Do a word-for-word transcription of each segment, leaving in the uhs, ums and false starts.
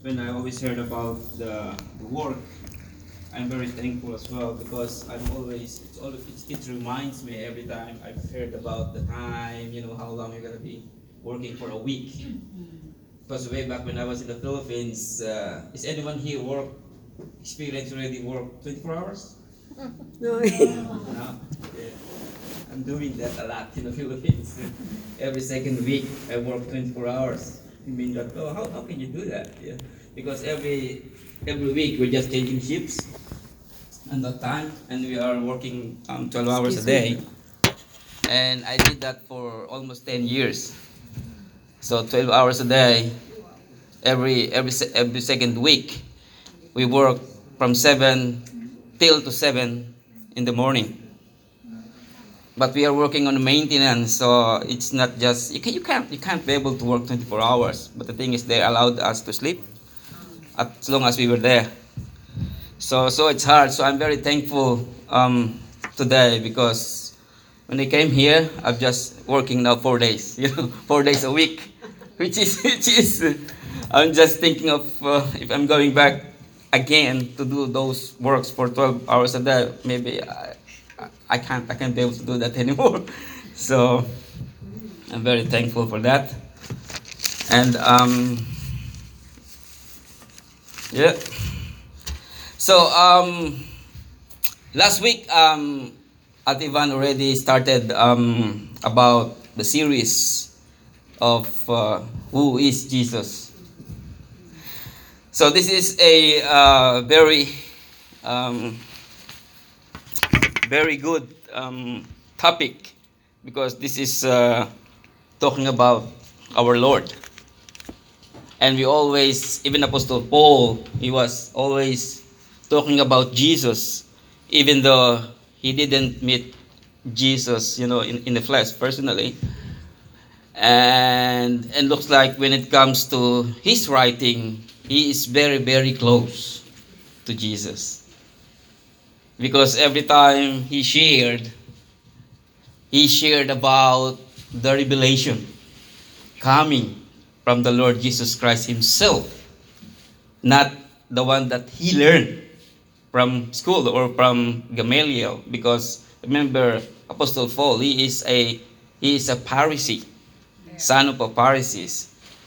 when I always heard about the, the work, I'm very thankful as well because I'm always it's always it, it reminds me every time I've heard about the time, you know, how long you're gonna be working for a week. Because way back when I was in the Philippines, uh, is anyone here work experience already work twenty-four hours? No. No. Yeah. I'm doing that a lot in the Philippines. Every second week I work twenty-four hours. You mean that? Oh, how, how can you do that? Yeah. Because every every week we're just changing shifts and that time, and we are working um, twelve hours a Excuse me. day. And I did that for almost ten years. So twelve hours a day, every every se- every second week, we work from seven till to seven in the morning. But we are working on maintenance, so it's not just you can you can't you can't be able to work twenty-four hours. But the thing is, they allowed us to sleep as long as we were there. So so it's hard. So I'm very thankful um, today because when I came here, I'm just working now four days, you know, four days a week, which is which is. uh, I'm just thinking of uh, if I'm going back again to do those works for twelve hours a day, maybe I, I can't I can't be able to do that anymore. So I'm very thankful for that. And um, yeah. So um, last week um, Ativan already started um, about the series of uh, who is Jesus. So this is a uh, very um, very good um, topic because this is uh, talking about our Lord. And we always, even Apostle Paul, he was always talking about Jesus, even though he didn't meet Jesus, you know, in, in the flesh personally. And and looks like when it comes to his writing, he is very, very close to Jesus. Because every time he shared, he shared about the revelation coming from the Lord Jesus Christ himself, not the one that he learned from school or from Gamaliel. Because remember, Apostle Paul, he is a he is a Pharisee, son of a Pharisees,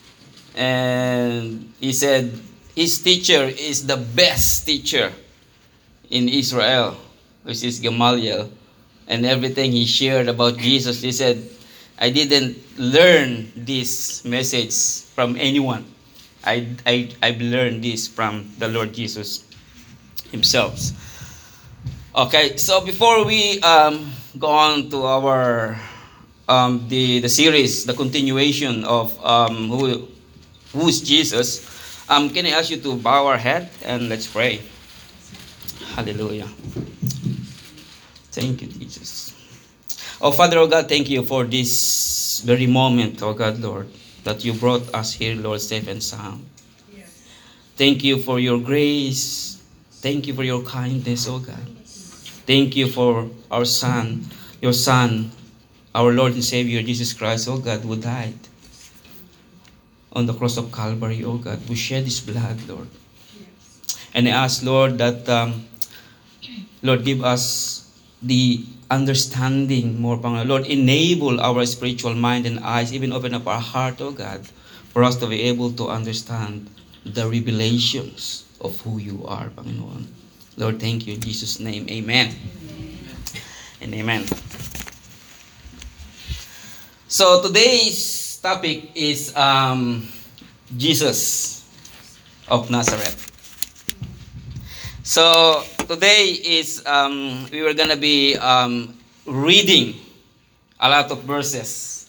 and he said his teacher is the best teacher in Israel, which is Gamaliel. And everything he shared about Jesus, he said, I didn't learn this message from anyone. I, I, I've learned this from the Lord Jesus himself. Okay, so before we um, go on to our um, the, the series, the continuation of um, who, who is Jesus, um, can I ask you to bow our head and let's pray. Hallelujah. Thank you, Jesus. Oh, Father, oh God, thank you for this very moment, oh God, Lord, that you brought us here, Lord, safe and sound. Yes. Thank you for your grace. Thank you for your kindness, oh God. Thank you for our Son, your Son, our Lord and Savior, Jesus Christ, oh God, who died on the cross of Calvary, oh God, who shed his blood, Lord. And I ask, Lord, that, um, Lord, give us the understanding more, Panginoon. Lord, enable our spiritual mind and eyes, even open up our heart, oh God, for us to be able to understand the revelations of who you are, Panginoon. Lord, thank you in Jesus' name. Amen. And amen. So today's topic is um, Jesus of Nazareth. So today is um, we were gonna be um, reading a lot of verses,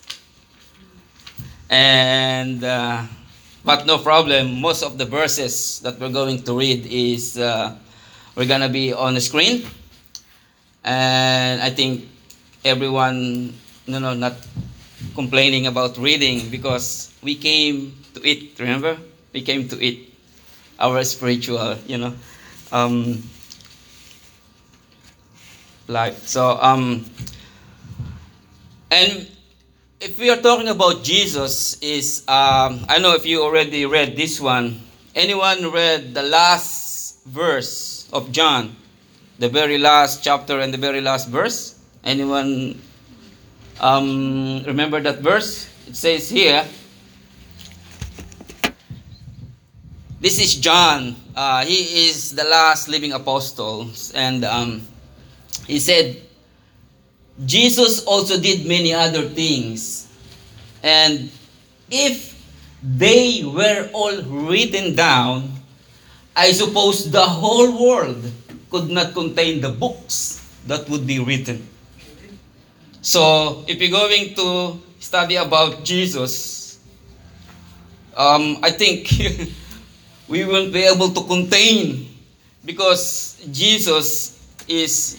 and uh, but no problem. Most of the verses that we're going to read is uh, we're gonna be on the screen, and I think everyone, no, no, not complaining about reading because we came to it. Remember, we came to it. Our spiritual, you know. Um, life. So, um, and if we are talking about Jesus, is um, I know if you already read this one, Anyone read the last verse of John? The very last chapter and the very last verse? Anyone um, remember that verse? It says here, this is John. Uh, he is the last living apostle. And um, he said, Jesus also did many other things. And if they were all written down, I suppose the whole world could not contain the books that would be written. So, if you're going to study about Jesus, um, I think we won't be able to contain, because Jesus is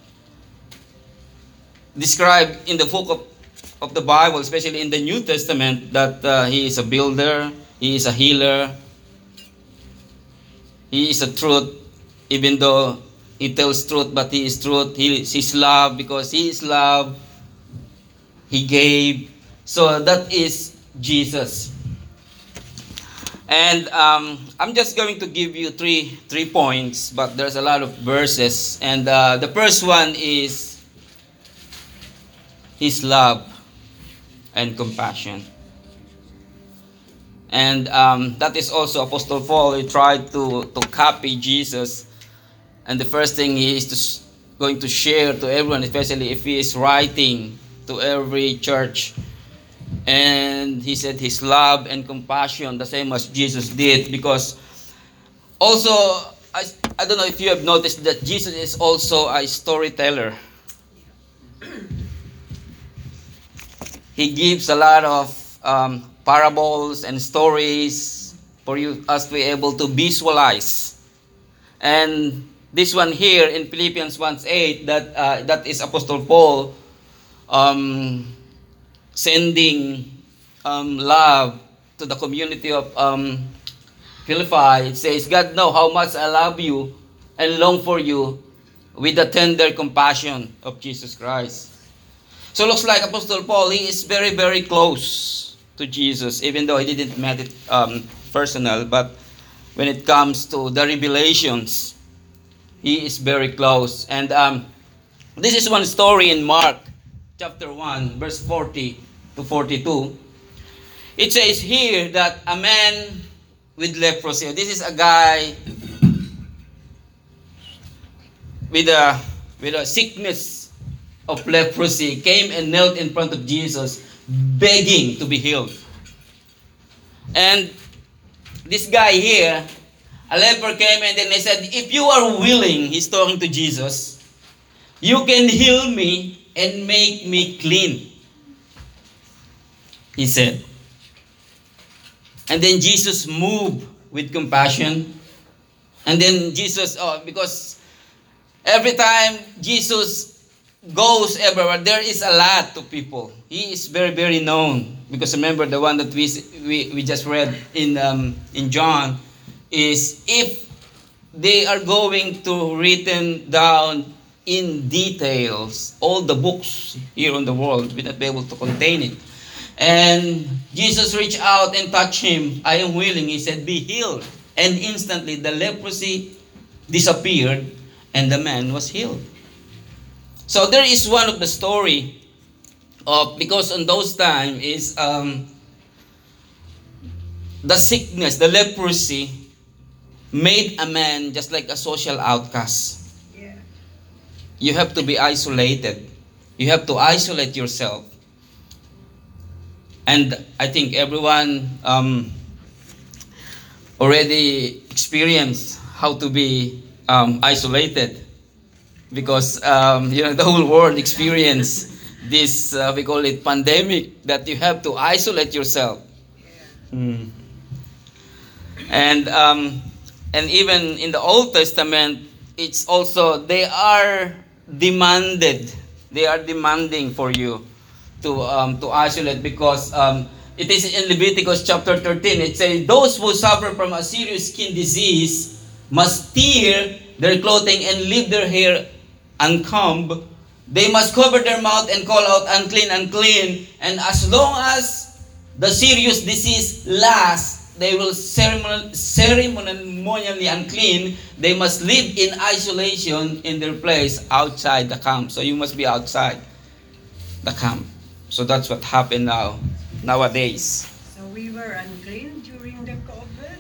described in the book of, of the Bible, especially in the New Testament, that uh, he is a builder, he is a healer, he is a truth, even though he tells truth, but he is truth. He is his love, because he is love, he gave. So that is Jesus. And um, I'm just going to give you three three points, but there's a lot of verses. And uh, the first one is his love and compassion. And um, that is also Apostle Paul. He tried to, to copy Jesus. And the first thing he is to, going to share to everyone, especially if he is writing to every church. And he said his love and compassion, the same as Jesus did. Because also, I, I don't know if you have noticed that Jesus is also a storyteller. He gives a lot of um, parables and stories for you us to be able to visualize. And this one here in Philippians one eight, that uh, that is Apostle Paul um, sending um, love to the community of um, Philippi. It says, God know how much I love you and long for you with the tender compassion of Jesus Christ. So it looks like Apostle Paul, he is very, very close to Jesus, even though he didn't make it um, personal. But when it comes to the revelations, he is very close. And um, this is one story in Mark chapter one, verse forty to forty-two. It says here that a man with leprosy, this is a guy with a, with a sickness of leprosy, came and knelt in front of Jesus, begging to be healed. And this guy here, a leper came and then he said, if you are willing, he's talking to Jesus, you can heal me and make me clean, he said. And then Jesus moved with compassion. And then Jesus, oh, because every time Jesus goes everywhere, there is a lot to people. He is very, very known. Because remember, the one that we we, we just read in um, in John is, if they are going to written down in details all the books here on the world, we not be able to contain it. And Jesus reached out and touched him. I am willing, he said, be healed. And instantly the leprosy disappeared and the man was healed. So there is one of the story of, because on those times is um, the sickness, the leprosy made a man just like a social outcast. Yeah. You have to be isolated. You have to isolate yourself. And I think everyone um, already experienced how to be um, isolated. Because um, you know, the whole world experienced this, uh, we call it pandemic, that you have to isolate yourself. Mm. And um, and even in the Old Testament, it's also, they are demanded, they are demanding for you to um, to isolate, because um, it is in Leviticus chapter thirteen, it says, those who suffer from a serious skin disease must tear their clothing and leave their hair uncombed. They must cover their mouth and call out, unclean, unclean. And as long as the serious disease lasts, they will ceremonial, ceremonially unclean, they must live in isolation in their place outside the camp. So you must be outside the camp. So that's what happened now, nowadays. So we were unclean during the COVID?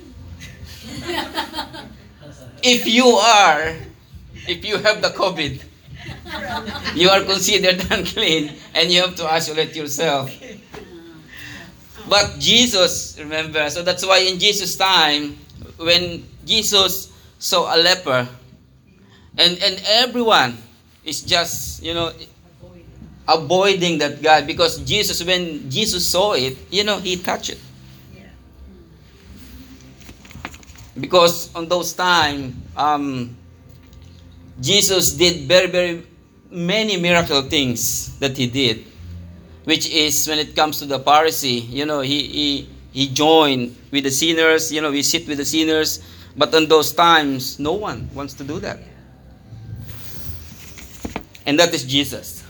If you are, if you have the COVID, you are considered unclean and you have to isolate yourself. But Jesus, remember, so that's why in Jesus' time, when Jesus saw a leper, and, and everyone is just, you know, avoiding that guy, because Jesus, when Jesus saw it, you know, he touched it. Because on those times, um, Jesus did very, very many miracle things that he did, which is when it comes to the Pharisee, you know, he, he, he joined with the sinners, you know, we sit with the sinners, but on those times, no one wants to do that. And that is Jesus.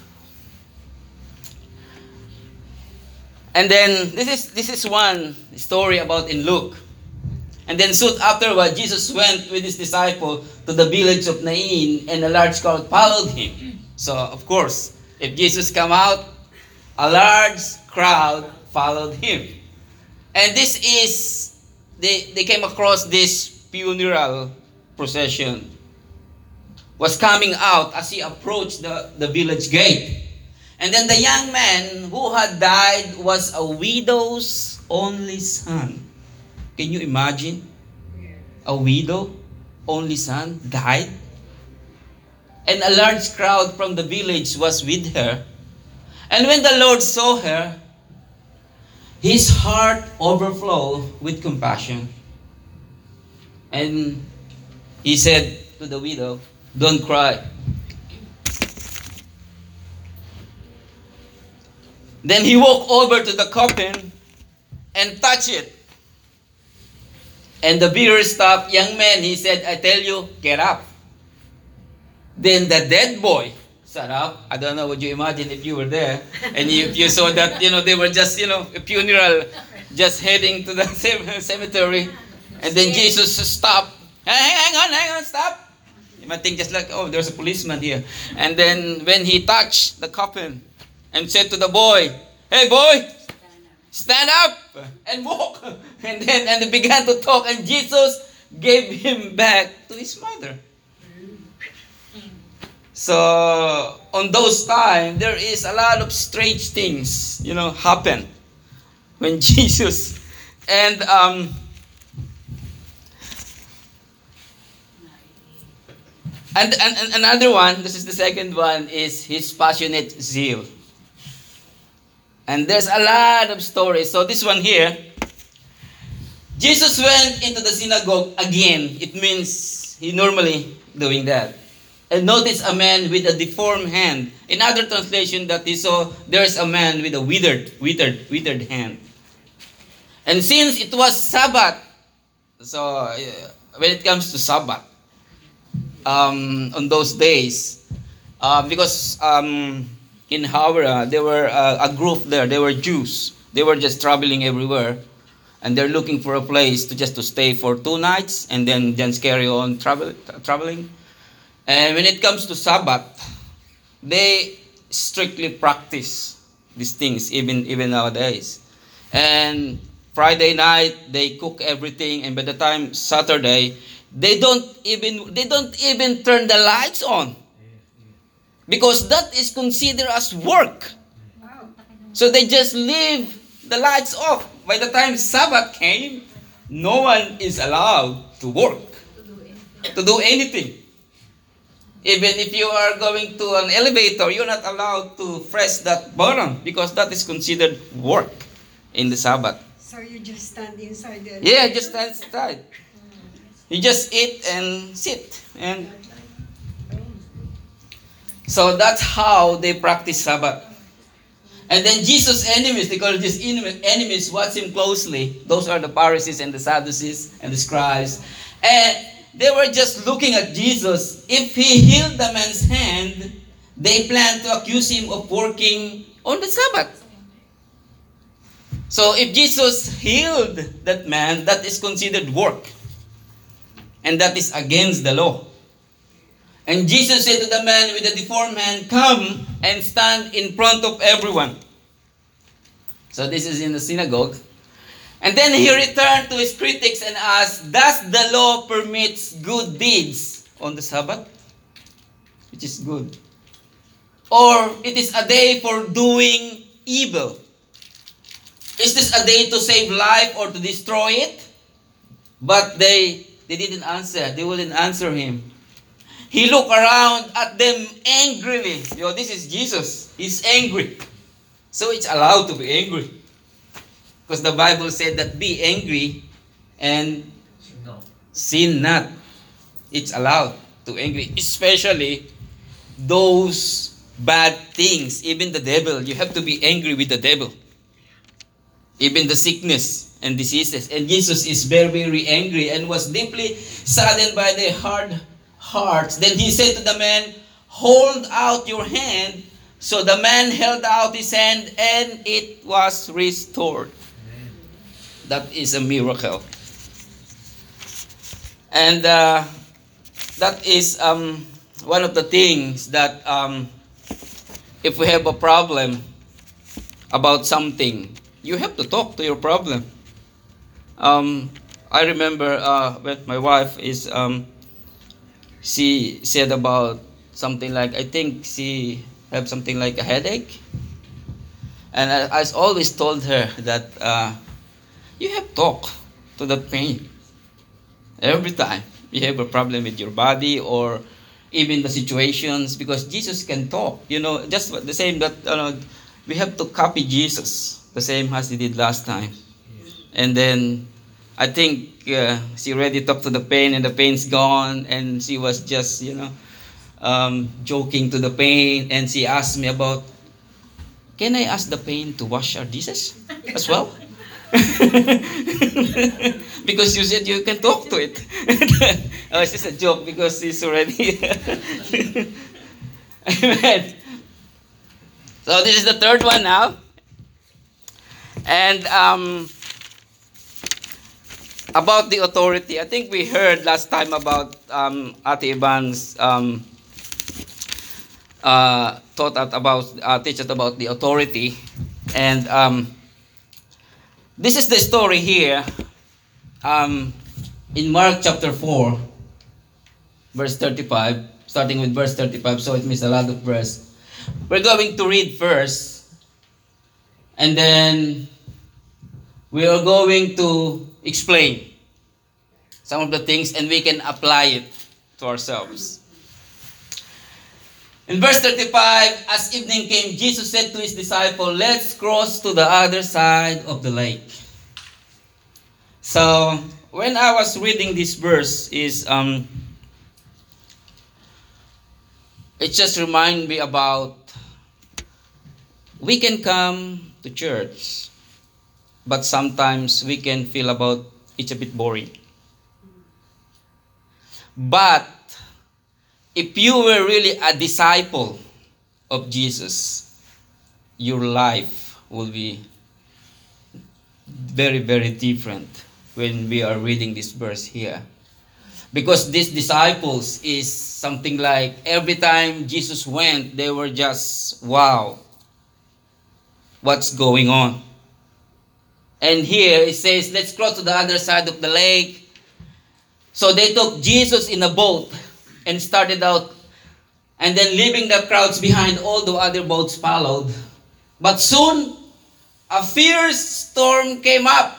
And then, this is, this is one story about in Luke. And then soon afterward, Jesus went with his disciple to the village of Nain, and a large crowd followed him. So, of course, if Jesus come out, a large crowd followed him. And this is, they, they came across this funeral procession. Was coming out as he approached the, the village gate. And then the young man who had died was a widow's only son. Can you imagine? A widow, only son, died. And a large crowd from the village was with her. And when the Lord saw her, his heart overflowed with compassion. And he said to the widow, "Don't cry." Then he walked over to the coffin and touched it. And the bearer stopped. "Young man," he said, "I tell you, get up." Then the dead boy sat up. I don't know, would you imagine if you were there and you, if you saw that, you know, they were just, you know, a funeral, just heading to the cemetery. And then Jesus stopped. Hang, hang on, hang on, stop. You might think just like, oh, there's a policeman here. And then when he touched the coffin and said to the boy, "Hey boy, stand up and walk." And then and they began to talk, and Jesus gave him back to his mother. So on those times, there is a lot of strange things, you know, happen when Jesus and um, and, and and another one. This is the second one, is his passionate zeal. And there's a lot of stories. So this one here, Jesus went into the synagogue again. It means he normally doing that. And notice a man with a deformed hand. In other translation that he saw, there's a man with a withered, withered, withered hand. And since it was Sabbath, so uh, when it comes to Sabbath, um, on those days, uh, because um, in Hawara, there were uh, a group there. They were Jews. They were just traveling everywhere, and they're looking for a place to just to stay for two nights, and then just carry on travel, traveling. And when it comes to Sabbath, they strictly practice these things, even even nowadays. And Friday night they cook everything, and by the time Saturday, they don't even they don't even turn the lights on, because that is considered as work. So they just leave the lights off. By the time Sabbath came, no one is allowed to work, to do anything. Even if you are going to an elevator, you're not allowed to press that button, because that is considered work in the Sabbath. So you just stand inside the Yeah, just stand inside. You just eat and sit. And so that's how they practice Sabbath. And then Jesus' enemies, they call these enemies, watch him closely. Those are the Pharisees and the Sadducees and the scribes. And they were just looking at Jesus. If he healed the man's hand, they planned to accuse him of working on the Sabbath. So if Jesus healed that man, that is considered work. And that is against the law. And Jesus said to the man with the deformed hand, come and stand in front of everyone. So this is in the synagogue. And then he returned to his critics and asked, does the law permits good deeds on the Sabbath? Which is good. Or it is a day for doing evil? Is this a day to save life or to destroy it? But they, they didn't answer. They wouldn't answer him. He looked around at them angrily. Yo, this is Jesus. He's angry. So it's allowed to be angry. Because the Bible said that be angry and No. sin not. It's allowed to angry. Especially those bad things. Even the devil. You have to be angry with the devil. Even the sickness and diseases. And Jesus is very, very angry and was deeply saddened by their hard hearts. Then he said to the man, hold out your hand. So the man held out his hand and it was restored. That is a miracle. And uh, that is um, one of the things that um, if we have a problem about something, you have to talk to your problem. Um, I remember uh, when my wife is, um, she said about something like, I think she had something like a headache. And I, I always told her that uh, you have to talk to the pain. Every time you have a problem with your body or even the situations, because Jesus can talk. You know, just the same that you know, we have to copy Jesus, the same as he did last time. And then I think uh, she already talked to the pain and the pain's gone, and she was just, you know, um, joking to the pain, and she asked me about, can I ask the pain to wash our dishes as well? Because you said you can talk to it. Oh, it's just a joke because she's already. Amen. So this is the third one now. And um, about the authority, I think we heard last time about um, Ate Ivan's um, uh, taught us about, uh, teach us about the authority. And um, this is the story here um, in Mark chapter four, verse thirty-five, starting with verse thirty-five, so it means a lot of verse. We're going to read first, and then we are going to explain some of the things, and we can apply it to ourselves. In verse thirty-five, as evening came, Jesus said to his disciple, let's cross to the other side of the lake. So, when I was reading this verse, is um, it just reminded me about we can come to church, but sometimes we can feel about it's a bit boring. But if you were really a disciple of Jesus, your life will be very, very different when we are reading this verse here. Because these disciples is something like every time Jesus went, they were just, wow, what's going on? And here it says, let's cross to the other side of the lake. So they took Jesus in a boat and started out, and then leaving the crowds behind, all the other boats followed. But soon, a fierce storm came up.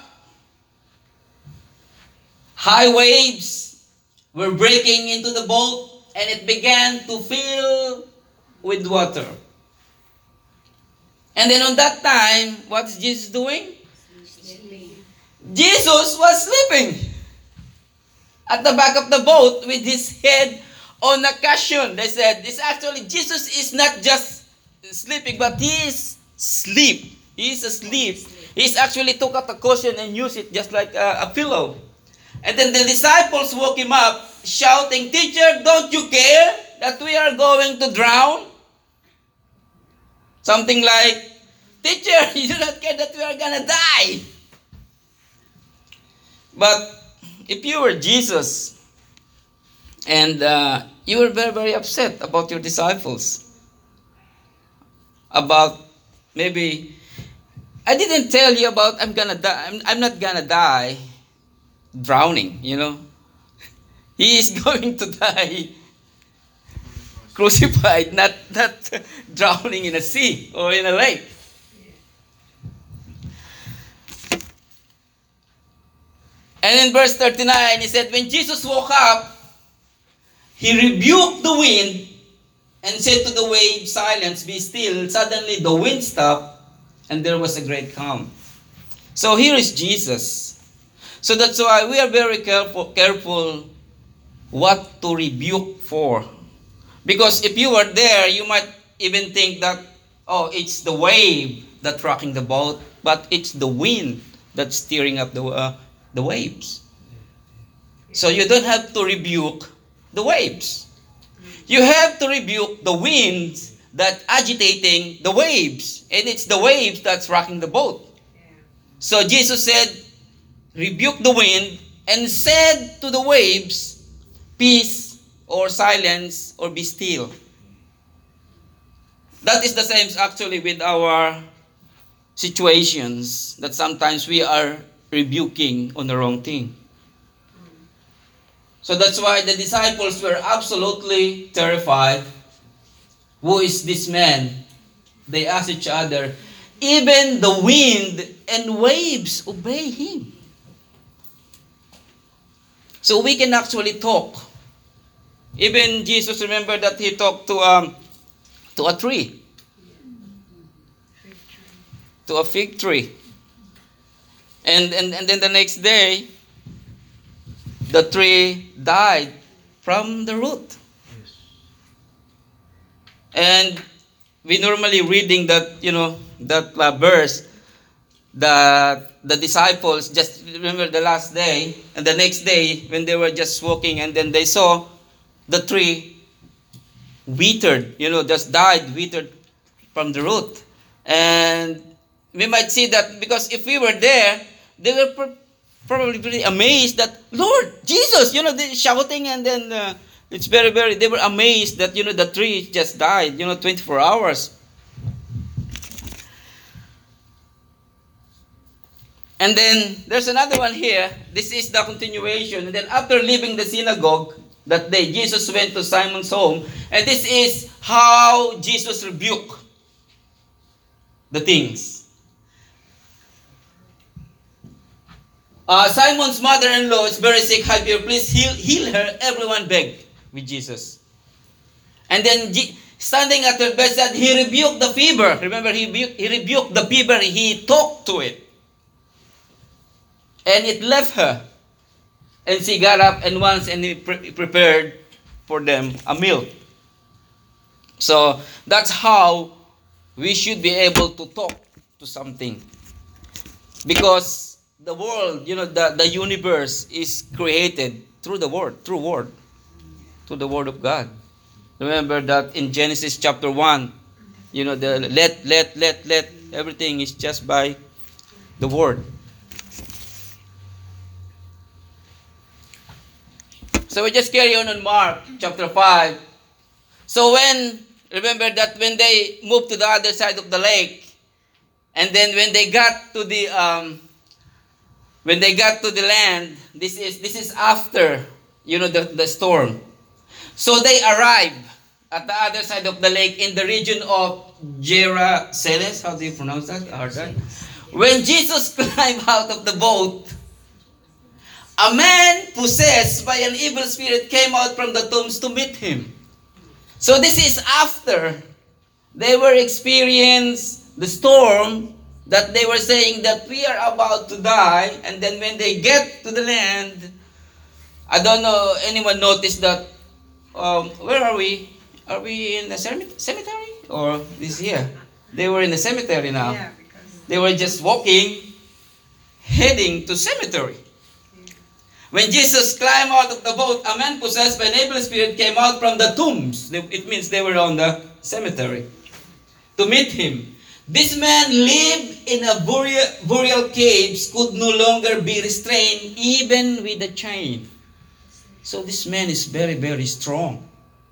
High waves were breaking into the boat, and it began to fill with water. And then on that time, what is Jesus doing? Jesus was sleeping at the back of the boat with his head on a cushion. They said, this actually, Jesus is not just sleeping, but he is asleep. He is asleep. He actually took out a cushion and used it just like a, a pillow. And then the disciples woke him up, shouting, teacher, don't you care that we are going to drown? Something like, Teacher, you do not care that we are gonna die. But if you were Jesus, and uh, you were very, very upset about your disciples, about maybe, I didn't tell you about I'm gonna die, I'm, I'm not gonna die drowning, you know. He is going to die crucified, not, not drowning in a sea or in a lake. And in verse thirty-nine, he said, when Jesus woke up, he rebuked the wind and said to the wave, silence, be still. Suddenly the wind stopped and there was a great calm. So here is Jesus. So that's why we are very careful, careful what to rebuke for. Because if you were there, you might even think that, oh, it's the wave that's rocking the boat, but it's the wind that's steering up the, uh, the waves. So you don't have to rebuke the waves. You have to rebuke the winds that agitating the waves. And it's the waves that's rocking the boat. So Jesus said, rebuke the wind and said to the waves, peace or silence or be still. That is the same actually with our situations, that sometimes we are rebuking on the wrong thing. So that's why the disciples were absolutely terrified. Who is this man? They asked each other. Even the wind and waves obey him. So we can actually talk. Even Jesus, remember that he talked to um to a tree. To a fig tree. And, and, and then the next day, the tree died from the root. Yes. And we normally reading that, you know, that uh, verse, that the disciples just remember the last day, and the next day when they were just walking, and then they saw the tree withered, you know, just died, withered from the root. And we might see that because if we were there, they were pro- probably pretty amazed that, Lord, Jesus, you know, they shouting, and then uh, it's very, very, they were amazed that, you know, the tree just died, you know, twenty-four hours. And then there's another one here. This is the continuation. And then after leaving the synagogue that day, Jesus went to Simon's home. And this is how Jesus rebuked the things. Uh, Simon's mother-in-law is very sick. Have you please heal, heal her? Everyone begged with Jesus. And then G- standing at her bedside, he rebuked the fever. Remember, he, rebu- he rebuked the fever. He talked to it. And it left her. And she got up and once and he pre- prepared for them a meal. So that's how we should be able to talk to something. Because the world, you know, the, the universe is created through the word, through word, through the word of God. Remember that in Genesis chapter one, you know, the let, let, let, let, everything is just by the word. So we just carry on on Mark chapter five. So when, remember that when they moved to the other side of the lake, and then when they got to the, um, when they got to the land, this is this is after, you know, the, the storm. So they arrived at the other side of the lake in the region of Gerasenes. How do you pronounce that? Hard. When Jesus climbed out of the boat, a man possessed by an evil spirit came out from the tombs to meet him. So this is after they were experiencing the storm, that they were saying that we are about to die. And then when they get to the land, I don't know, anyone noticed that, um, where are we? Are we in the cemetery? Or this here? They were in the cemetery now. Yeah, because They were just walking, heading to cemetery. When Jesus climbed out of the boat, a man possessed by an evil spirit came out from the tombs. It means they were on the cemetery to meet him. This man lived in a burial, burial caves, could no longer be restrained even with a chain. So this man is very, very strong.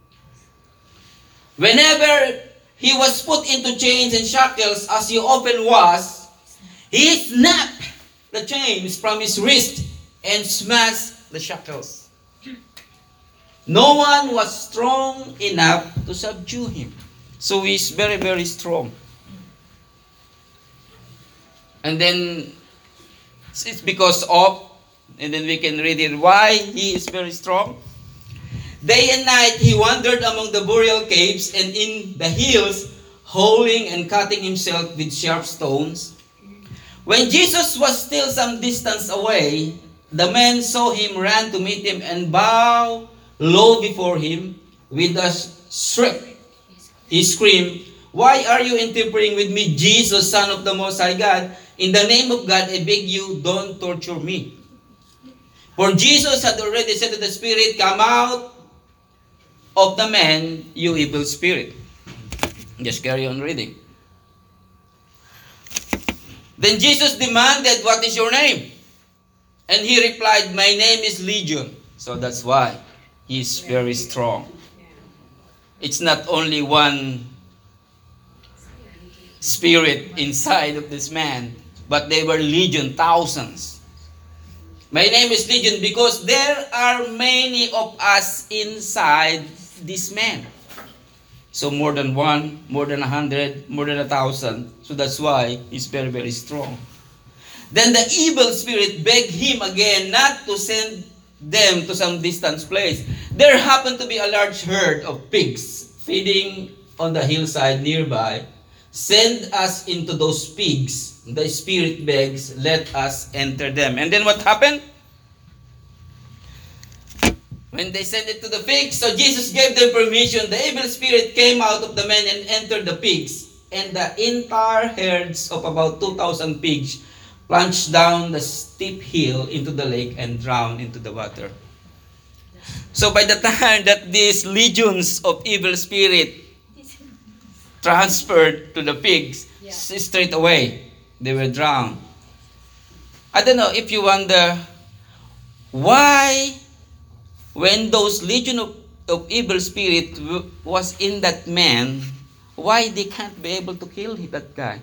Whenever he was put into chains and shackles, as he often was, he snapped the chains from his wrist and smashed the shackles. No one was strong enough to subdue him. So he's very, very strong. And then it's because of, and then we can read it, why he is very strong. Day and night he wandered among the burial caves and in the hills, hauling and cutting himself with sharp stones. When Jesus was still some distance away, the men saw him, ran to meet him, and bow low before him. With a shriek, he screamed, "Why are you interfering with me, Jesus, Son of the Most High God? In the name of God, I beg you, don't torture me." For Jesus had already said to the spirit, "Come out of the man, you evil spirit." Just carry on reading. Then Jesus demanded, "What is your name?" And he replied, "My name is Legion." So that's why he's very strong. It's not only one spirit inside of this man, but they were legion, thousands. My name is Legion because there are many of us inside this man. So more than one, more than a hundred, more than a thousand. So that's why he's very, very strong. Then the evil spirit begged him again not to send them to some distant place. There happened to be a large herd of pigs feeding on the hillside nearby. "Send us into those pigs," the spirit begs, "let us enter them." And then what happened? When they sent it to the pigs, so Jesus gave them permission. The evil spirit came out of the men and entered the pigs. And the entire herds of about two thousand pigs plunged down the steep hill into the lake and drowned into the water. So by the time that these legions of evil spirit transferred to the pigs, Yeah. straight away, they were drowned. I don't know if you wonder why, when those legion of, of evil spirit w- was in that man, why they can't be able to kill that guy?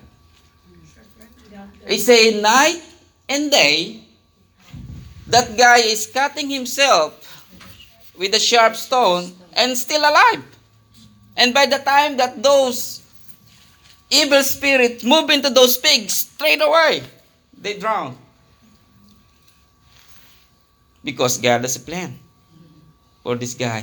It's a night and day, that guy is cutting himself with a sharp stone and still alive. And by the time that those evil spirits move into those pigs, straight away, they drown. Because God has a plan for this guy.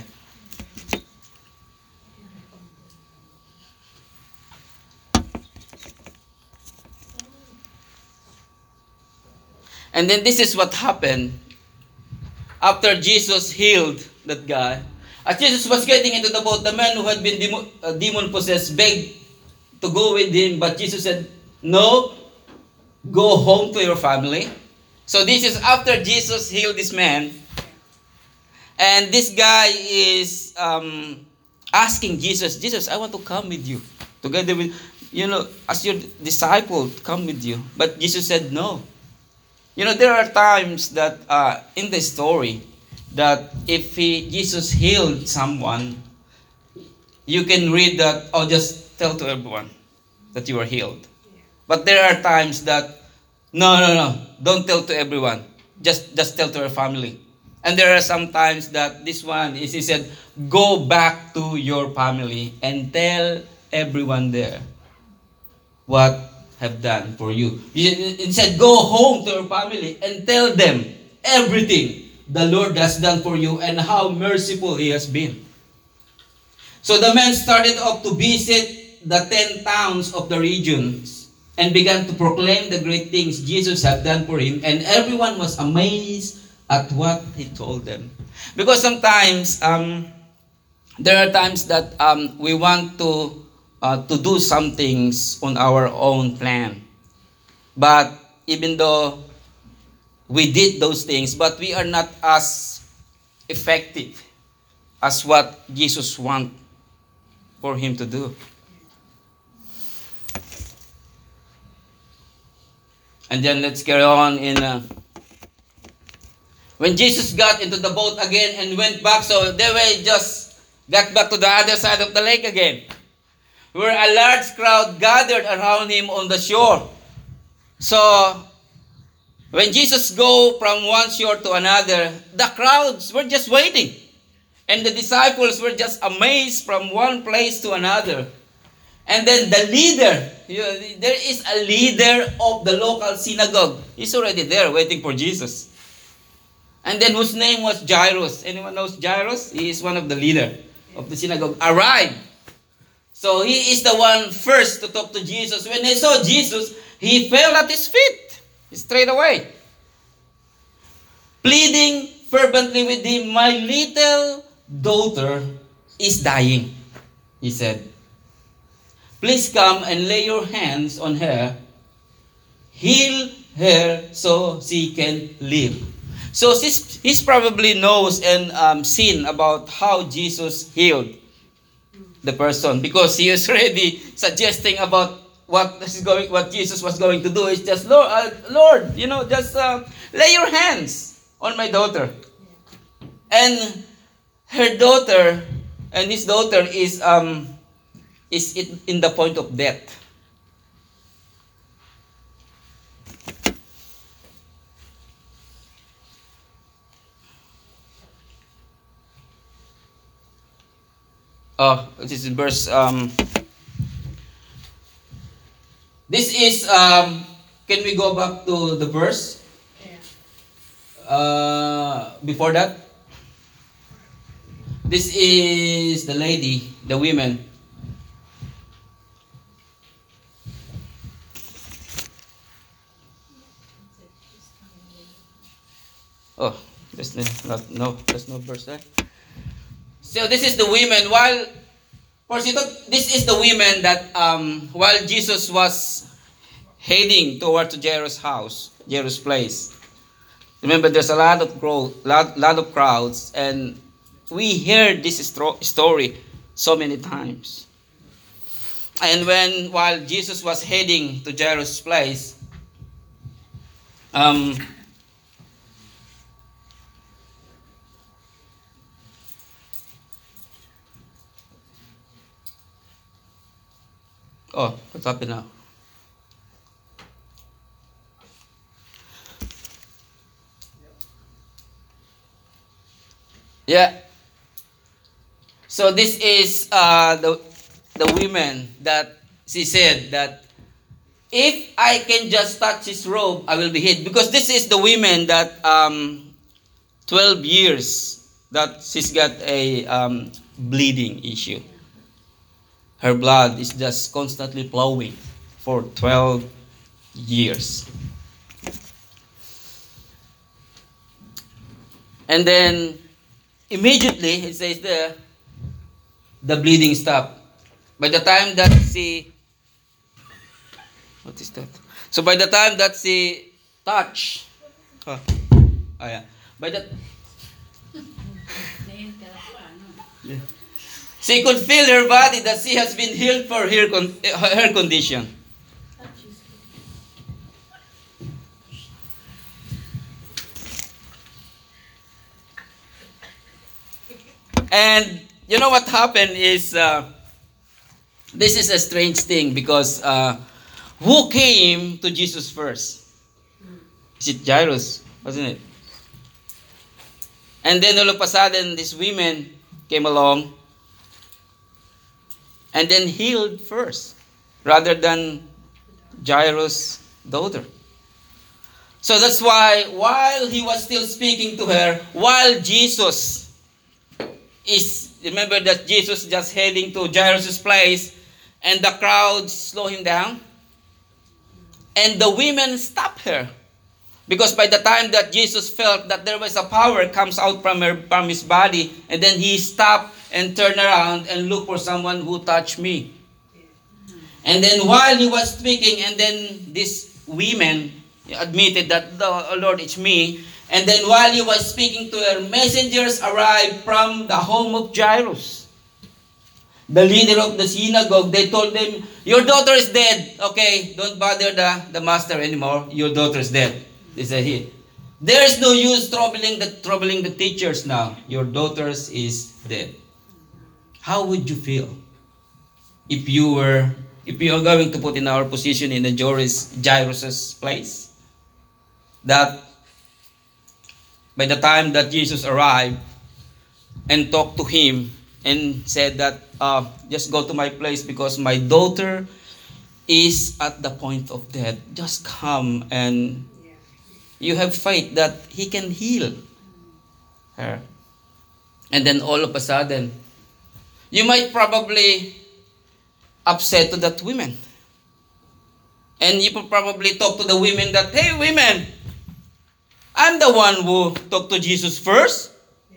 And then this is what happened after Jesus healed that guy. As Jesus was getting into the boat, the man who had been demon, uh, demon-possessed begged to go with him, but Jesus said, "No, go home to your family." So this is after Jesus healed this man. And this guy is um, asking Jesus, "Jesus, I want to come with you. Together with, you know, as your disciple, come with you." But Jesus said, "No." You know, there are times that uh, in the story that if he, Jesus healed someone, you can read that, "Oh, just tell to everyone that you are healed." But there are times that, no, no, no, don't tell to everyone. Just, just tell to your family. And there are some times that this one is, he said, "Go back to your family and tell everyone there what have done for you." He said, "Go home to your family and tell them everything the Lord has done for you and how merciful He has been." So the man started off to visit the ten towns of the regions and began to proclaim the great things Jesus had done for him, and everyone was amazed at what he told them. Because sometimes um, there are times that um, we want to uh, to do some things on our own plan, but even though we did those things, but we are not as effective as what Jesus wants for him to do. And then let's carry on in... Uh, when Jesus got into the boat again and went back, so they were just got back to the other side of the lake again, where a large crowd gathered around him on the shore. So, when Jesus go from one shore to another, the crowds were just waiting. And the disciples were just amazed from one place to another. And then the leader, you know, there is a leader of the local synagogue. He's already there waiting for Jesus. And then whose name was Jairus. Anyone knows Jairus? He is one of the leader of the synagogue. Arrived. So he is the one first to talk to Jesus. When he saw Jesus, he fell at his feet straight away, pleading fervently with him, "My little daughter is dying," he said. "Please come and lay your hands on her. Heal her so she can live." So he's, he's probably knows and um, seen about how Jesus healed the person, because he is already suggesting about what is going, what Jesus was going to do. Is just, Lord, uh, Lord, you know, just uh, lay your hands on my daughter. And her daughter, and his daughter is um is in, in the point of death. Oh, this is verse. Um, this is. Um, can we go back to the verse? Uh, before that, this is the lady, the women. Oh, there's no, not, no, there's no verse there. So this is the women. While, of course, this is the women that um, while Jesus was heading toward to Jairus' house, Jairus' place. Remember, there's a lot of crowd, lot, lot of crowds, and we heard this stro- story so many times. And when while Jesus was heading to Jairus' place, um. Oh, what's happening now? Yeah. So this is uh, the the women that she said that if I can just touch his robe, I will be healed. Because this is the women that um, twelve years that she's got a um, bleeding issue. Her blood is just constantly flowing for twelve years. And then immediately, it says there, the bleeding stopped. By the time that she, what is that? So by the time that she touched, oh, oh yeah, by the, yeah. She could feel her body that she has been healed for her, con- her condition. And you know what happened is, uh, this is a strange thing because uh, who came to Jesus first? Is it Jairus, wasn't it? And then all of a sudden, these women came along and then healed first, rather than Jairus' daughter. So that's why, while he was still speaking to her, while Jesus is, remember that Jesus just heading to Jairus' place, and the crowd slow him down, and the women stop her. Because by the time that Jesus felt that there was a power comes out from her, from his body, and then he stopped and turned around and looked for someone who touched me. And then while he was speaking, and then these women admitted that, oh Lord, it's me. And then while he was speaking to her, messengers arrived from the home of Jairus. the leader of the synagogue, they told them, your daughter is dead. Okay, don't bother the, the master anymore. Your daughter is dead. They said here. There is no use troubling the troubling the teachers now. Your daughter is dead. How would you feel if you were if you are going to put in our position in the Jairus Jairus's place? That by the time that Jesus arrived and talked to him and said that uh, just go to my place because my daughter is at the point of death. Just come and you have faith that he can heal her. And then all of a sudden, you might probably upset to that women. And you will probably talk to the women that, hey women, I'm the one who talked to Jesus first.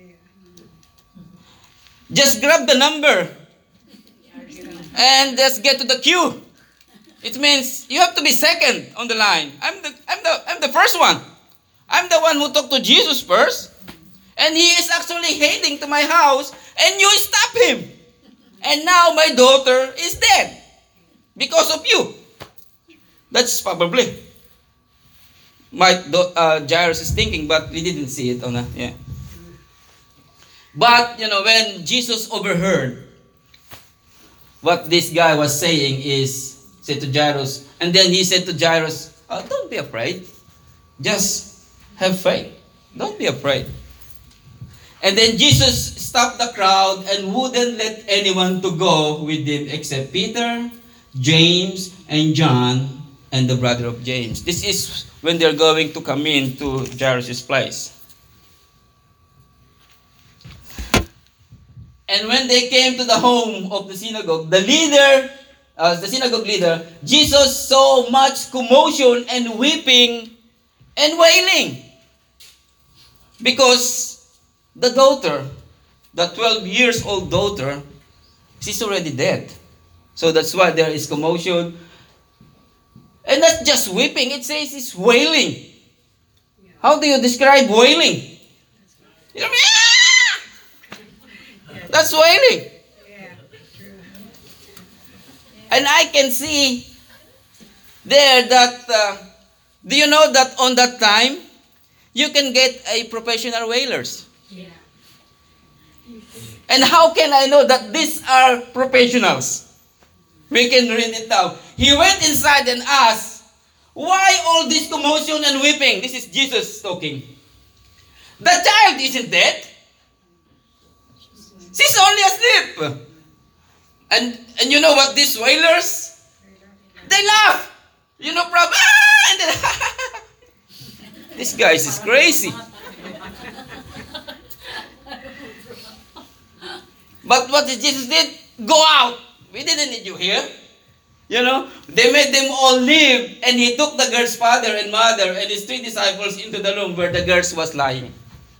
Just grab the number and just get to the queue. It means you have to be second on the line. I'm the I'm the I'm the first one. I'm the one who talked to Jesus first. And he is actually heading to my house and you stop him. And now my daughter is dead because of you. That's probably my uh, Jairus is thinking, but we didn't see it on a, yeah. But, you know, when Jesus overheard what this guy was saying is, said to Jairus, and then he said to Jairus, oh, don't be afraid. Just have faith. Don't be afraid. And then Jesus stopped the crowd and wouldn't let anyone to go with him except Peter, James, and John, and the brother of James. This is when they're going to come in to Jairus' place. And when they came to the home of the synagogue, the leader, uh, the synagogue leader, Jesus saw much commotion and weeping and wailing. Because the daughter, the twelve years old daughter, she's already dead. So that's why there is commotion. And not just weeping, it says it's wailing. How do you describe wailing? You know, ah! That's wailing. And I can see there that, uh, do you know that on that time, you can get a professional wailers. And how can I know that these are professionals? We can read it down. He went inside and asked, why all this commotion and weeping? This is Jesus talking. The child isn't dead. She's only asleep. And and you know what these wailers? They laugh. You know, probably. Ah! And then, this guy is crazy. But what did Jesus did? Go out. We didn't need you here. You know, they made them all leave, and he took the girl's father and mother and his three disciples into the room where the girl was lying.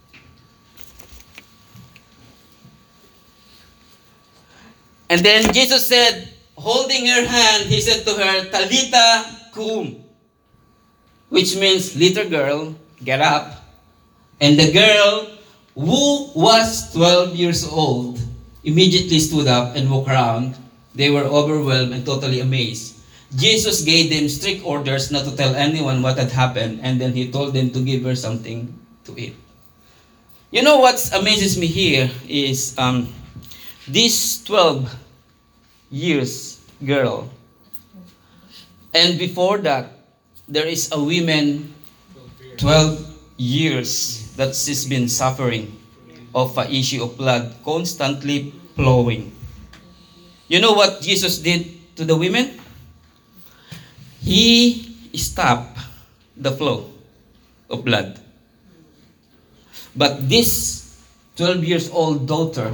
And then Jesus said, holding her hand, he said to her, Talitha kum, which means, little girl, get up. And the girl, who was twelve years old, immediately stood up and walked around. They were overwhelmed and totally amazed. Jesus gave them strict orders not to tell anyone what had happened, and then he told them to give her something to eat. You know what amazes me here is um, this twelve years girl. And before that, there is a woman twelve years that she's been suffering of an issue of blood constantly flowing. You know what Jesus did to the women? He stopped the flow of blood. But this twelve years old daughter,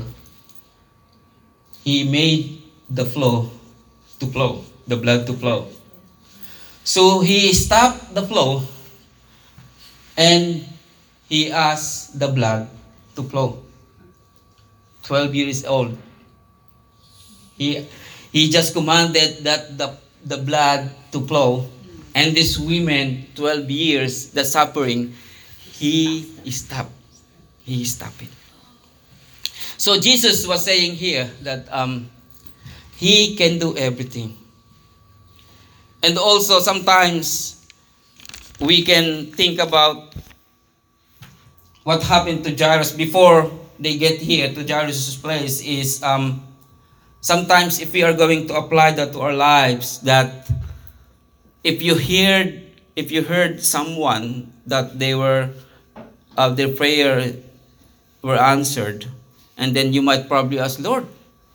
he made the flow to flow, the blood to flow. So he stopped the flow and he asked the blood to flow. twelve years old. He, he just commanded that the, the blood to flow. And this woman, twelve years, the suffering, he stopped. He stopped it. So Jesus was saying here that um, He can do everything. And also sometimes we can think about what happened to Jairus before they get here to Jairus' place is um, sometimes if we are going to apply that to our lives, that if you heard if you heard someone that they were uh, their prayer were answered, and then you might probably ask, Lord,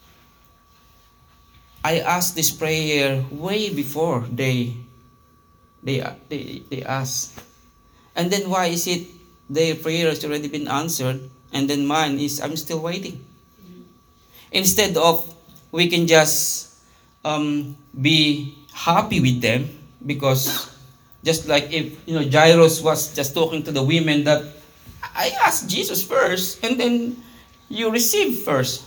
I asked this prayer way before they they they, they asked, and then why is it their prayer has already been answered, and then mine is I'm still waiting? Instead of we can just um, be happy with them, because just like if you know Jairus was just talking to the women that I asked Jesus first, and then you receive first.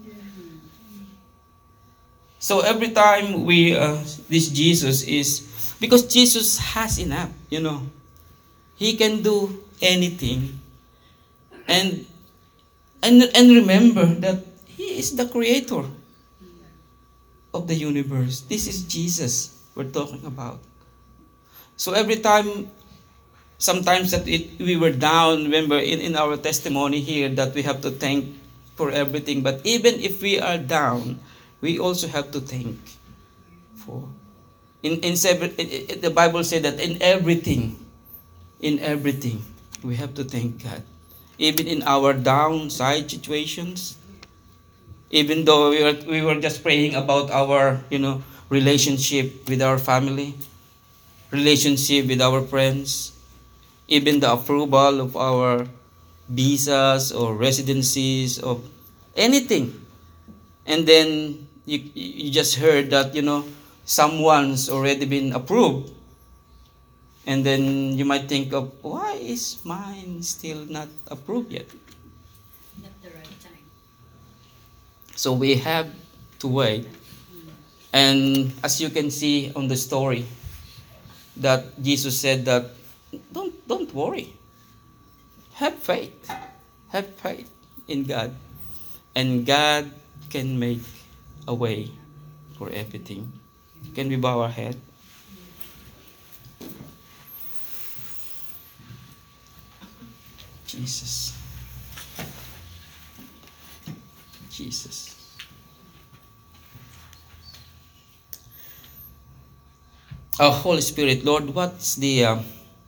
So every time we uh, this Jesus is because Jesus has enough, you know, He can do anything, and and and remember that He is the Creator of the universe. This is Jesus we're talking about. So every time, sometimes that it, we were down, remember in, in our testimony here that we have to thank for everything. But even if we are down, we also have to thank for. In, in, seven, in, in the Bible said that in everything, in everything, we have to thank God. Even in our downside situations, even though we were, we were just praying about our, you know, relationship with our family, relationship with our friends, even the approval of our visas or residencies of anything. And then you, you just heard that, you know, someone's already been approved. And then you might think of, why is mine still not approved yet? Not the right time. So we have to wait. And as you can see on the story, that Jesus said that don't don't worry. Have faith. Have faith in God. And God can make a way for everything. Can we bow our head? Jesus. Jesus. Oh, Holy Spirit, Lord, what's the uh,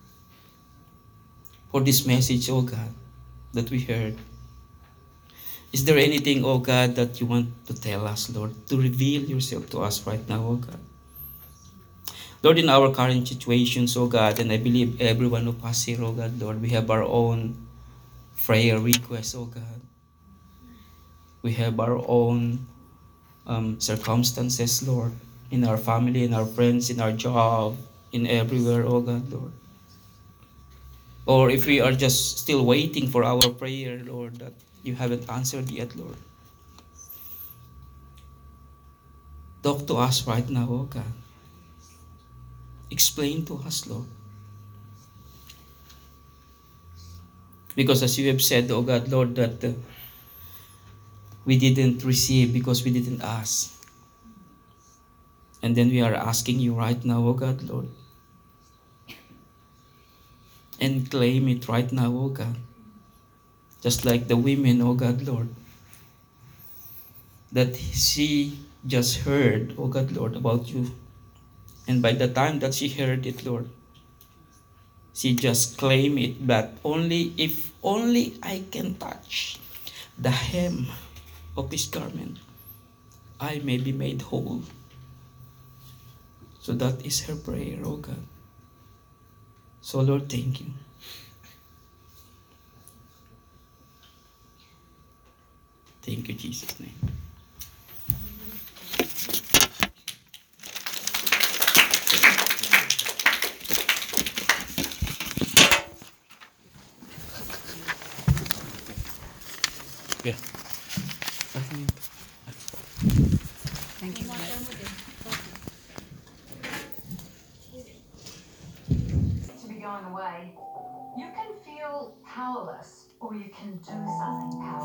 for this message, oh God, that we heard? Is there anything, oh God, that you want to tell us, Lord, to reveal yourself to us right now, oh God? Lord, in our current situations, oh God, and I believe every one of us here, oh God, Lord, we have our own prayer requests, oh God. We have our own um, circumstances, Lord, in our family, in our friends, in our job, in everywhere, oh God, Lord. Or if we are just still waiting for our prayer, Lord, that you haven't answered yet, Lord. Talk to us right now, oh God. Explain to us, Lord. Because as you have said, oh God, Lord, that uh, we didn't receive because we didn't ask. And then we are asking you right now, oh God, Lord. And claim it right now, oh God. Just like the women, oh God, Lord. That she just heard, oh God, Lord, about you. And by the time that she heard it, Lord, she just claimed it, but only if only I can touch the hem of his garment, I may be made whole. So that is her prayer, oh God. So Lord, thank you. Thank you, Jesus' name. Yeah. Thank you. To be going away, you can feel powerless or you can do something powerful.